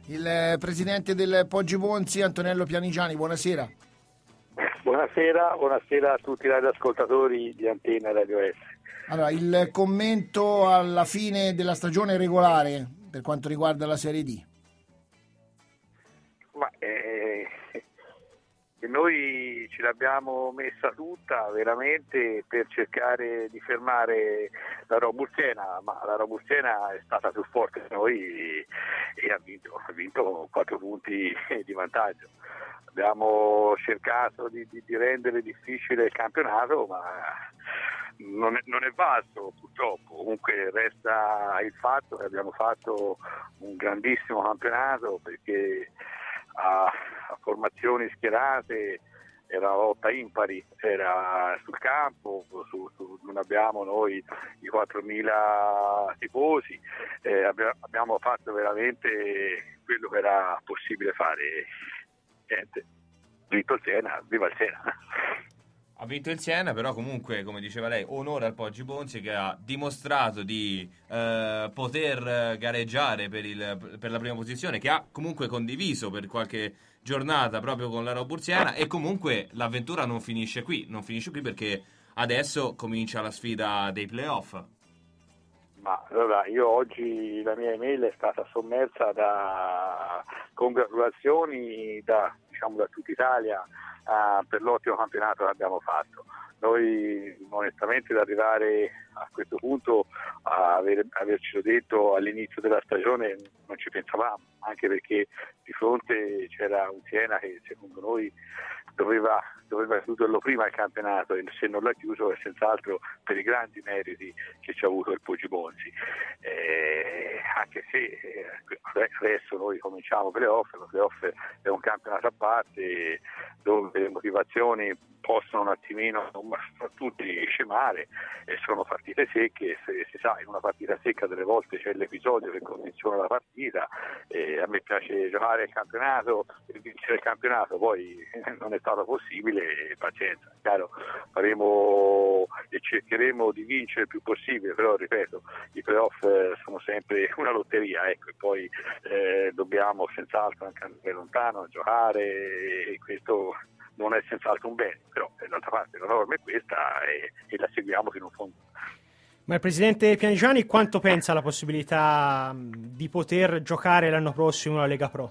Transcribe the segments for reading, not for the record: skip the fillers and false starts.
Il presidente del Poggi Bonzi, Antonello Pianigiani, buonasera. Buonasera a tutti i radioascoltatori di Antenna Radio S. Allora, il commento alla fine della stagione regolare per quanto riguarda la Serie D. Ma noi ce l'abbiamo messa tutta veramente per cercare di fermare la Robursena, ma la Robursena è stata più forte di noi e ha vinto con 4 punti di vantaggio. Abbiamo cercato di rendere difficile il campionato, ma non è valso purtroppo. Comunque resta il fatto che abbiamo fatto un grandissimo campionato, perché a formazioni schierate era lotta impari, era sul campo, non abbiamo noi i 4.000 tifosi, abbiamo fatto veramente quello che era possibile fare. Niente, vinto il Siena, viva il Siena. Ha vinto il Siena, però comunque, come diceva lei, onore al Poggi Bonzi, che ha dimostrato di poter gareggiare per la prima posizione, che ha comunque condiviso per qualche giornata proprio con la Roburziana, e comunque l'avventura non finisce qui perché adesso comincia la sfida dei playoff. Ma allora, io oggi la mia email è stata sommersa da congratulazioni da tutta Italia per l'ottimo campionato che abbiamo fatto. Noi onestamente, ad arrivare a questo punto, avercelo detto all'inizio della stagione, non ci pensavamo, anche perché di fronte c'era un Siena che secondo noi doveva chiuderlo prima il campionato, e se non l'ha chiuso è senz'altro per i grandi meriti che ci ha avuto il Poggi Bonzi. Anche se adesso noi cominciamo playoff è un campionato a parte dove le motivazioni possono un attimino tutti scemare, e sono partite secche. Si sa, in una partita secca delle volte c'è l'episodio che condiziona la partita. A me piace giocare il campionato e vincere il campionato, poi non è stato possibile, pazienza, chiaro, faremo e cercheremo di vincere il più possibile, però ripeto, i playoff sono sempre una lotteria, ecco, e poi dobbiamo senz'altro anche andare lontano, giocare, e questo non è senz'altro un bene, però d'altra parte la norma è questa e la seguiamo fino in fondo. Ma il presidente Pianigiani quanto pensa alla possibilità di poter giocare l'anno prossimo la Lega Pro?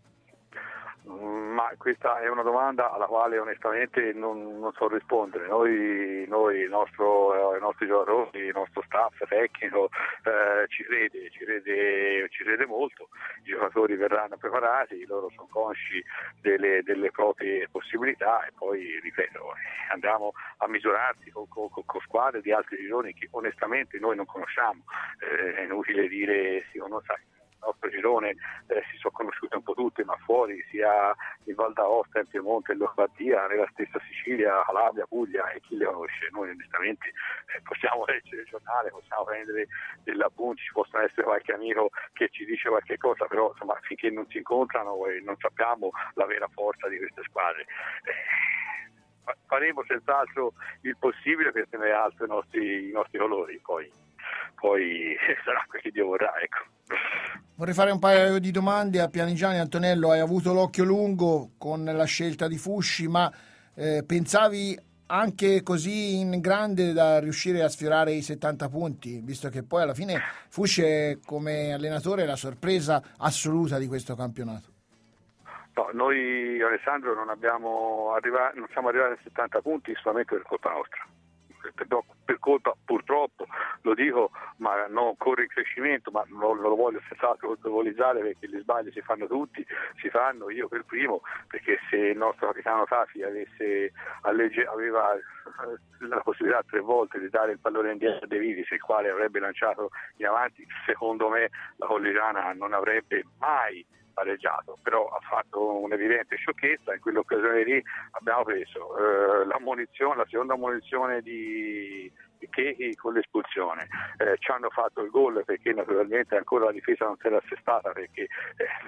Ma questa è una domanda alla quale onestamente non so rispondere. Noi i nostri giocatori, il nostro staff tecnico ci crede molto. I giocatori verranno preparati, loro sono consci delle proprie possibilità, e poi ripeto, andiamo a misurarsi con squadre di altri gironi che onestamente noi non conosciamo. È inutile dire sì o no, sai. Il nostro girone si sono conosciute un po' tutte, ma fuori sia in Val d'Aosta, in Piemonte, in Lombardia, nella stessa Sicilia, Calabria, Puglia, e chi le conosce. Noi onestamente possiamo leggere il giornale, possiamo prendere degli appunti, ci possono essere qualche amico che ci dice qualche cosa, però insomma finché non si incontrano e non sappiamo la vera forza di queste squadre. Faremo senz'altro il possibile per tenere alto i nostri colori, poi sarà quel che Dio vorrà, ecco. Vorrei fare un paio di domande a Pianigiani. Antonello, hai avuto l'occhio lungo con la scelta di Fusci, ma pensavi anche così in grande da riuscire a sfiorare i 70 punti, visto che poi alla fine Fusci è, come allenatore, la sorpresa assoluta di questo campionato? No, noi Alessandro non siamo arrivati a 70 punti solamente per colpa nostra. Per colpa, purtroppo, lo dico, ma non corre in crescimento, ma non lo voglio senz'altro colpevolizzare, perché gli sbagli si fanno tutti, io per primo, perché se il nostro capitano Tafi aveva la possibilità 3 volte di dare il pallone indietro a De Vitis, il quale avrebbe lanciato in avanti, secondo me la Colligiana non avrebbe mai pareggiato, però ha fatto un'evidente sciocchezza. In quell'occasione lì abbiamo preso la seconda ammonizione di Chechi con l'espulsione, ci hanno fatto il gol perché naturalmente ancora la difesa non si era assestata, perché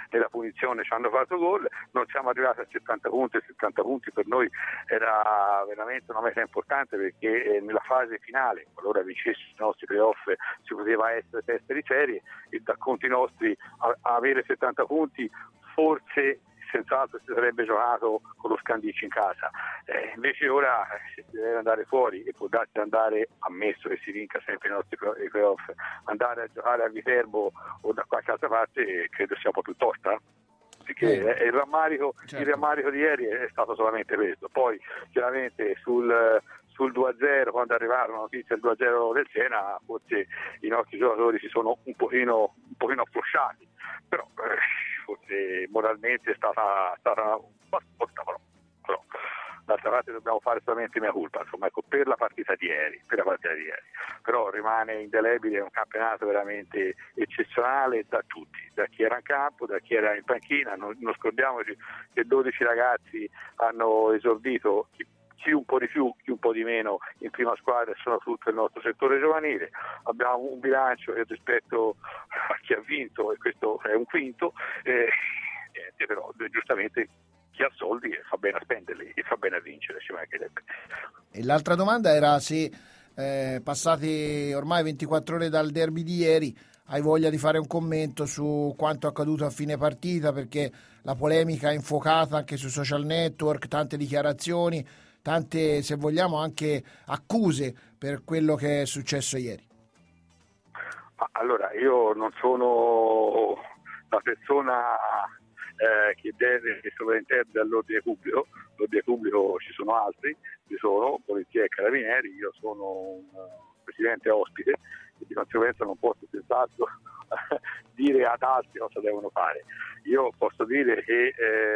nella punizione ci hanno fatto gol, non siamo arrivati a 70 punti, e 70 punti per noi era veramente una meta importante, perché nella fase finale, qualora vincessimo i nostri playoff, si poteva essere testa di serie, e da conti nostri avere 70 punti forse senz'altro si sarebbe giocato con lo Scandicci in casa, invece ora si deve andare fuori, e può darsi andare, ammesso che si vinca sempre i nostri playoff, andare a giocare a Viterbo o da qualche altra parte, credo sia un po' più tosta, perché il rammarico di ieri è stato solamente questo. Poi chiaramente sul 2-0, quando arrivarono la notizia del 2-0 del Siena, forse i nostri giocatori si sono un pochino afflosciati, però forse moralmente è stata una scotta, però d'altra parte dobbiamo fare solamente mia colpa, insomma, ecco, per la partita di ieri, però rimane indelebile un campionato veramente eccezionale da tutti, da chi era in campo, da chi era in panchina. Non scordiamoci che 12 ragazzi hanno esordito, chi un po' di più, chi un po' di meno in prima squadra, sono tutto il nostro settore giovanile. Abbiamo un bilancio che rispetto a chi ha vinto, e questo è un quinto, però giustamente chi ha soldi fa bene a spenderli e fa bene a vincere, ci mancherebbe. E l'altra domanda era se passate ormai 24 ore dal derby di ieri, hai voglia di fare un commento su quanto accaduto a fine partita, perché la polemica è infuocata anche sui social network, tante dichiarazioni, tante, se vogliamo, anche accuse per quello che è successo ieri. Allora, io non sono la persona che deve sovrintendere all'ordine pubblico. L'ordine pubblico ci sono altri, ci sono polizia e carabinieri, io sono un presidente ospite e di conseguenza non posso senz'altro dire ad altri cosa devono fare. Io posso dire che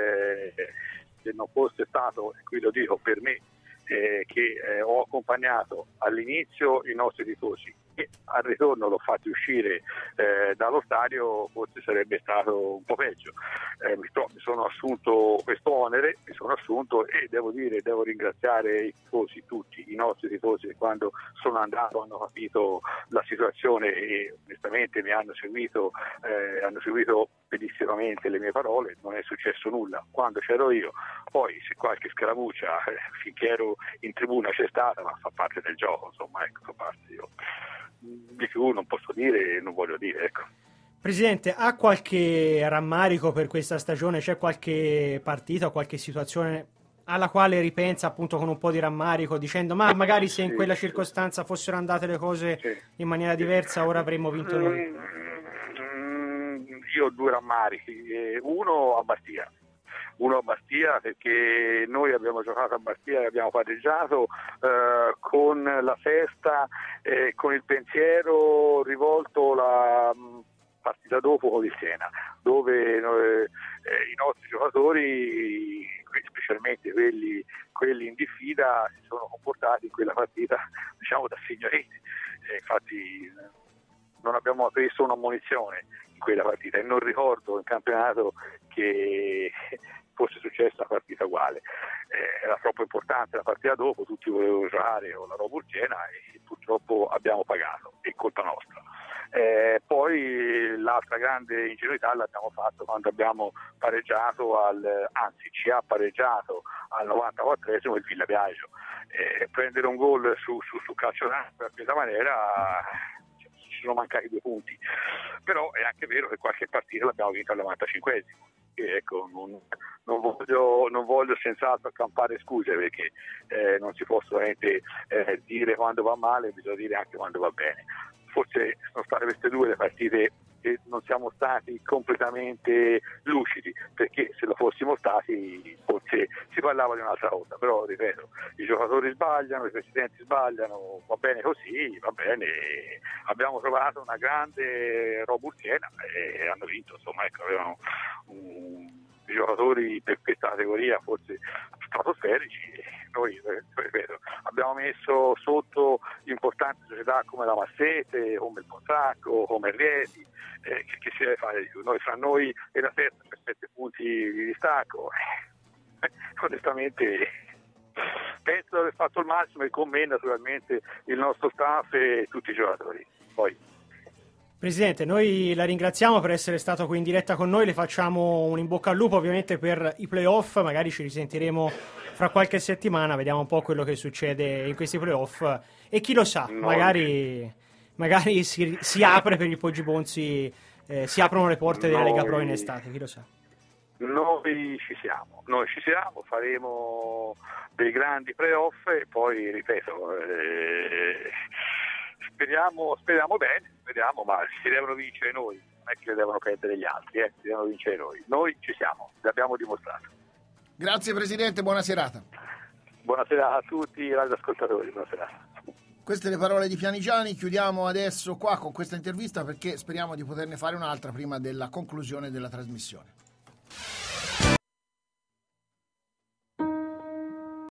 se non fosse stato, e qui lo dico per me, che ho accompagnato all'inizio i nostri tifosi e al ritorno l'ho fatti uscire dallo stadio, forse sarebbe stato un po' peggio. Mi sono assunto questo onere, e devo ringraziare i tifosi, tutti i nostri tifosi, che quando sono andato hanno capito la situazione e onestamente mi hanno seguito pedissimamente le mie parole. Non è successo nulla quando c'ero io, poi se qualche scaramuccia finché ero in tribuna c'è stata, ma fa parte del gioco, insomma, ecco, fa parte. Io di più non posso dire e non voglio dire, ecco. Presidente, ha qualche rammarico per questa stagione? C'è qualche partita o qualche situazione alla quale ripensa appunto con un po' di rammarico, dicendo ma magari se in quella circostanza fossero andate le cose in maniera diversa ora avremmo vinto noi? Io ho due rammarichi, uno a Bastia, perché noi abbiamo giocato a Bastia e abbiamo pareggiato con la festa, con il pensiero rivolto la partita dopo con il Siena, dove i nostri giocatori, specialmente quelli in diffida, si sono comportati in quella partita, diciamo, da signorini. Infatti non abbiamo preso un'ammonizione in quella partita e non ricordo in campionato che fosse successa una partita uguale. Era troppo importante la partita dopo, tutti volevano giocare con la Roburtiena e purtroppo abbiamo pagato, è colpa nostra. Poi l'altra grande ingenuità l'abbiamo fatto quando abbiamo pareggiato ci ha pareggiato al 94esimo il Villa Biagio. Prendere un gol su calcio d'angolo in questa maniera ci sono mancati 2 punti, però è anche vero che qualche partita l'abbiamo vinta al 95esimo. Ecco, non voglio senz'altro accampare scuse, perché non si può solamente dire quando va male, bisogna dire anche quando va bene. Forse sono state queste due le partite che non siamo stati completamente lucidi, perché se lo fossimo stati forse si parlava di un'altra cosa, però ripeto, i giocatori sbagliano, i presidenti sbagliano, va bene così, va bene, abbiamo trovato una grande Roburtiena e hanno vinto, insomma, ecco, avevano i giocatori per questa categoria forse stratosferici. Noi, ripeto, abbiamo messo sotto importanti società come la Massete, come il Pozzacco, come il Rieti, che si deve fare di più. Fra noi e la terza per 7 punti di distacco. Onestamente penso di aver fatto il massimo, e con me naturalmente il nostro staff e tutti i giocatori. Poi Presidente, noi la ringraziamo per essere stato qui in diretta con noi, le facciamo un in bocca al lupo ovviamente per i playoff, magari ci risentiremo fra qualche settimana, vediamo un po' quello che succede in questi playoff e chi lo sa, magari si apre per il Poggi Bonzi, si aprono le porte della Lega Pro in estate, chi lo sa. Noi ci siamo, faremo dei grandi playoff e poi, ripeto, speriamo bene, ma si devono vincere noi, non è che li devono perdere gli altri, si devono vincere noi ci siamo, l'abbiamo dimostrato. Grazie Presidente, buona serata. Buonasera a tutti i radioascoltatori, buona serata. Queste le parole di Pianigiani, chiudiamo adesso qua con questa intervista perché speriamo di poterne fare un'altra prima della conclusione della trasmissione.